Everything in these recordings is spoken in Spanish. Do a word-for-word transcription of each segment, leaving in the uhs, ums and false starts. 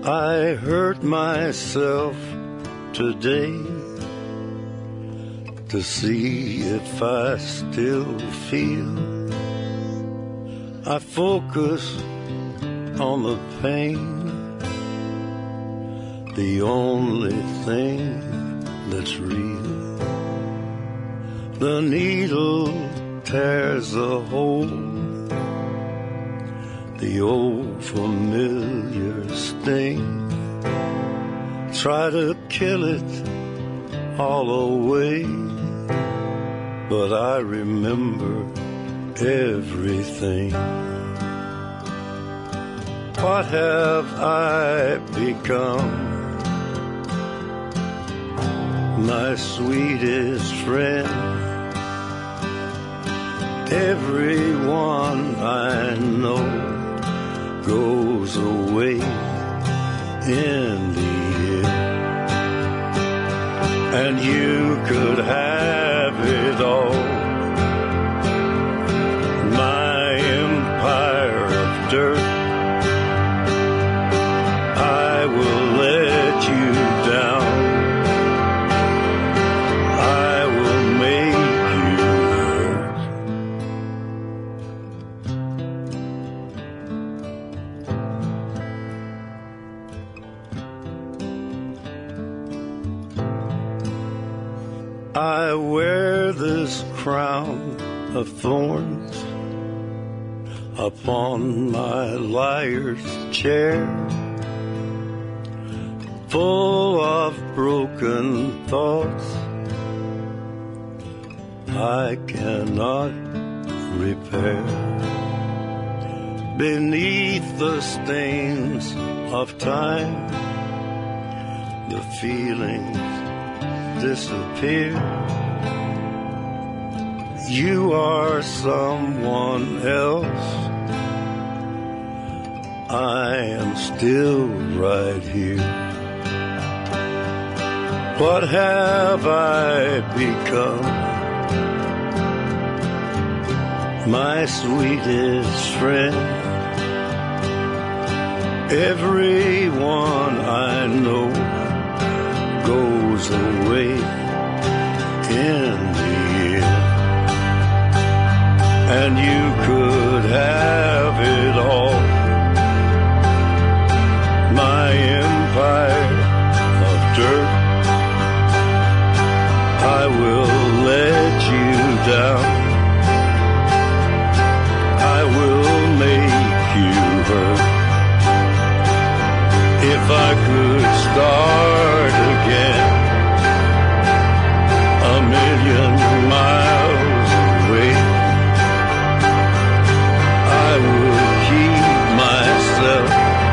I hurt myself today to see if I still feel. I focus on the pain, the only thing that's real. The needle tears a hole, the old familiar sting. Try to kill it all away, but I remember everything. What have I become? My sweetest friend. Everyone I know goes away in the end. And you could have it all, my empire of dirt. I will let you down, I will make you hurt. I wear this crown of thorns upon my liar's chair, full of broken thoughts I cannot repair. Beneath the stains of time, the feelings disappear. You are someone else, I am still right here. What have I become? My sweetest friend. Everyone I know goes away in the end. And you could have it all, my empire of dirt. I will let you down, I will make you hurt. If I could start again, a million miles away, I would keep myself,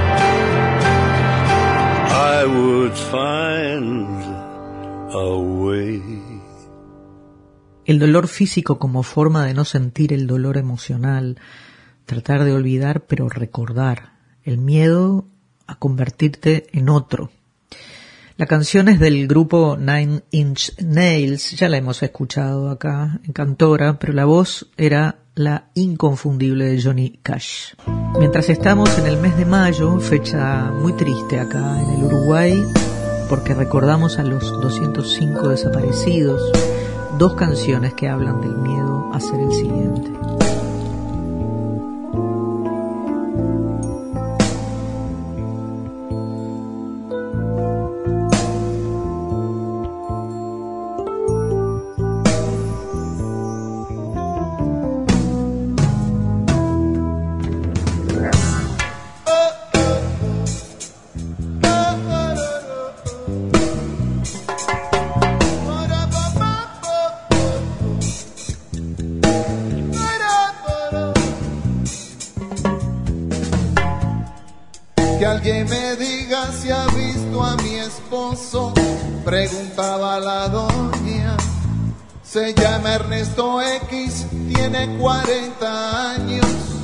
I would find a way. El dolor físico como forma de no sentir el dolor emocional, tratar de olvidar pero recordar, el miedo a convertirte en otro. La canción es del grupo Nine Inch Nails, ya la hemos escuchado acá en Cantora, pero la voz era la inconfundible de Johnny Cash. Mientras estamos en el mes de mayo, fecha muy triste acá en el Uruguay, porque recordamos a los doscientos cinco desaparecidos, dos canciones que hablan del miedo a ser el siguiente. Que alguien me diga si ha visto a mi esposo, preguntaba la doña. Se llama Ernesto X, tiene cuarenta años.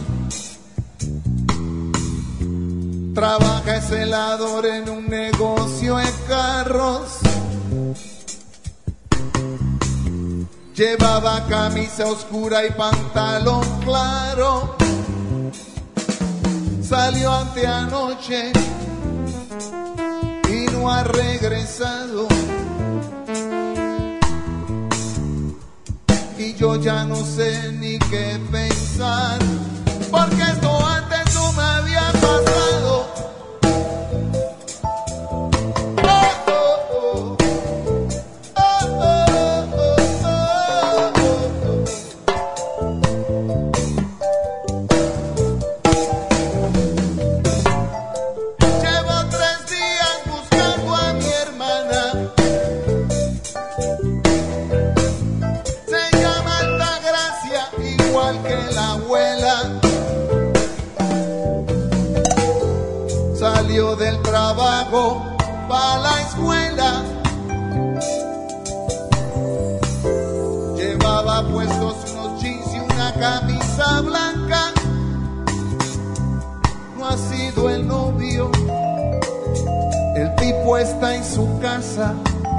Trabaja, es celador en un negocio de carros. Llevaba camisa oscura y pantalón claro. Salió anteanoche no ha regresado. Y yo ya no sé ni qué pensar, porque esto antes no me había pasado. Salió del trabajo para la escuela, llevaba puestos unos jeans y una camisa blanca. No ha sido el novio, el tipo está en su casa.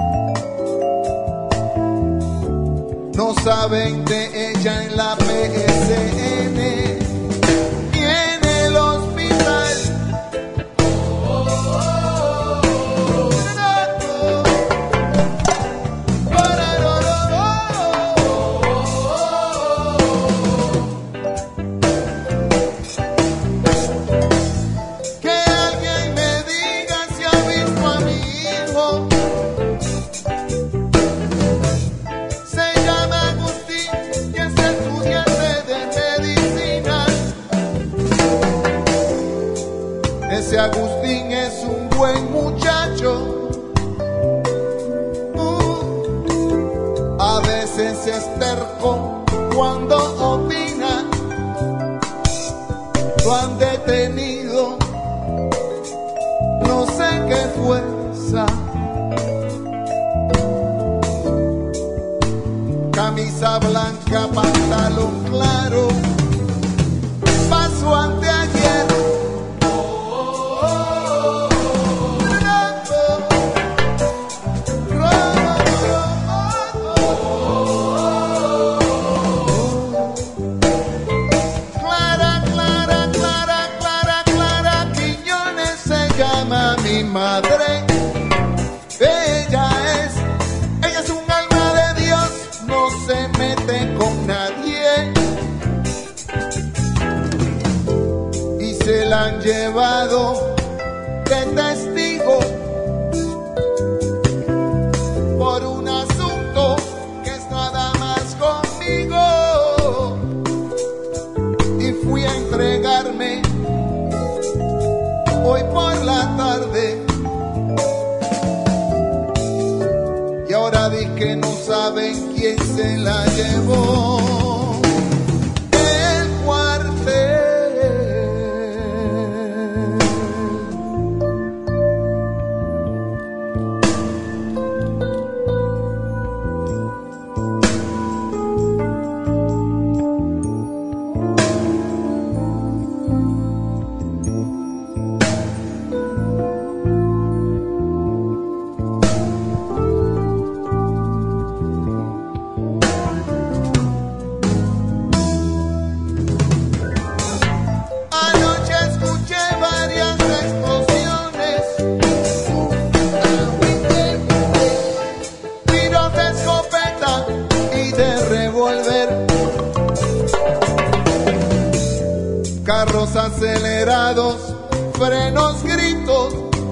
No saben de ella en la P S N ni en el hospital. Ese Agustín es un buen muchacho, uh, a veces es terco cuando opina. Lo han detenido, no sé qué fuerza. Camisa blanca, pantalón claro, pasó anteayer. Mi madre, ella es, ella es un alma de Dios, no se mete con nadie. Y se la han llevado de testigo por un asunto que es nada más conmigo. Y fui a entregarme hoy por la tarde, y ahora di que no saben quién se la llevó del cuartel. Carros acelerados, frenos, gritos,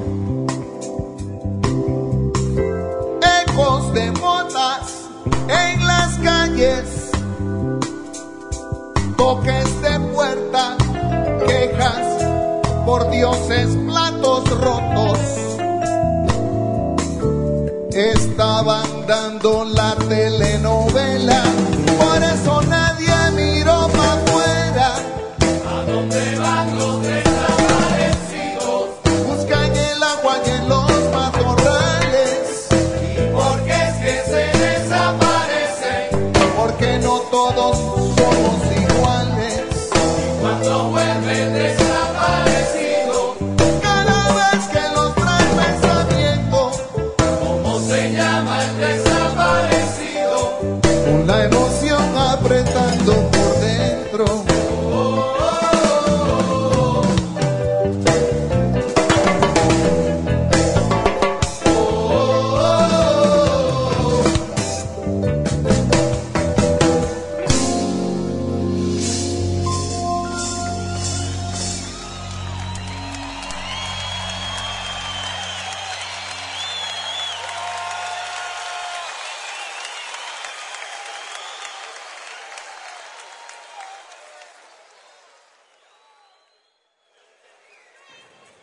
ecos de motas en las calles, toques de puerta, quejas por dioses, platos rotos. Estaban dando la telenovela, por eso nadie miró para afuera. ¿Dónde van los desaparecidos? Buscan el agua y en los matorrales. ¿Y por qué es que se desaparecen? Porque no todos somos iguales. Y cuando vuelven desaparecidos, cada vez que los trae pensamiento, ¿cómo se llama el desaparecido? con la emoción aprendí.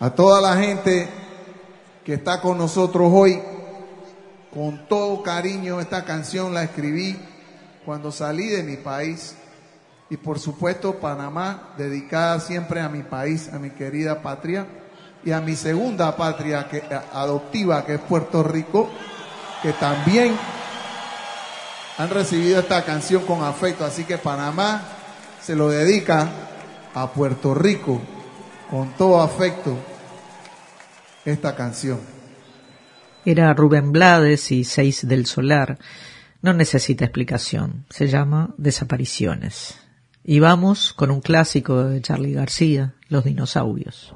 A toda la gente que está con nosotros hoy, con todo cariño, esta canción la escribí cuando salí de mi país. Y por supuesto Panamá, dedicada siempre a mi país, a mi querida patria, y a mi segunda patria que, adoptiva, que es Puerto Rico, que también han recibido esta canción con afecto. Así que Panamá se lo dedica a Puerto Rico con todo afecto esta canción. Era Rubén Blades y Seis del Solar. No necesita explicación. Se llama Desapariciones. Y vamos con un clásico de Charly García, Los dinosaurios.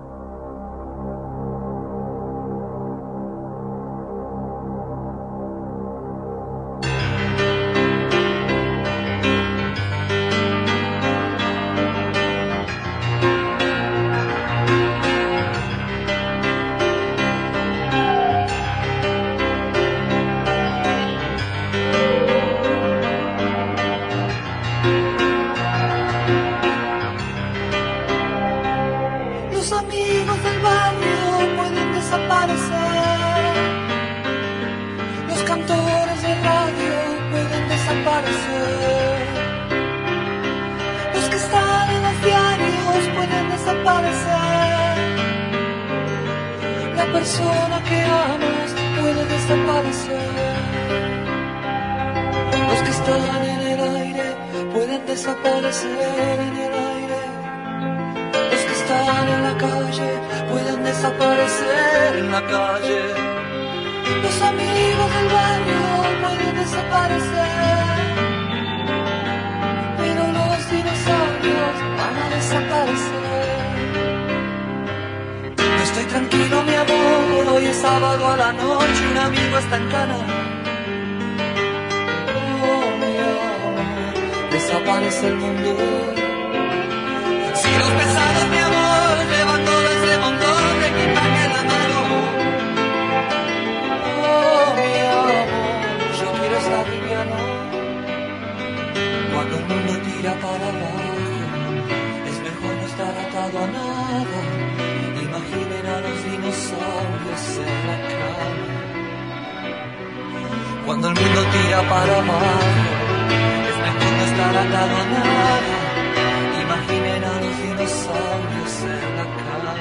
Cuando el mundo tira para abajo, es mejor no estar atado a nada. Imaginen a los dinosaurios en la cama.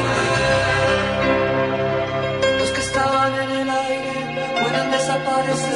Desaparecer.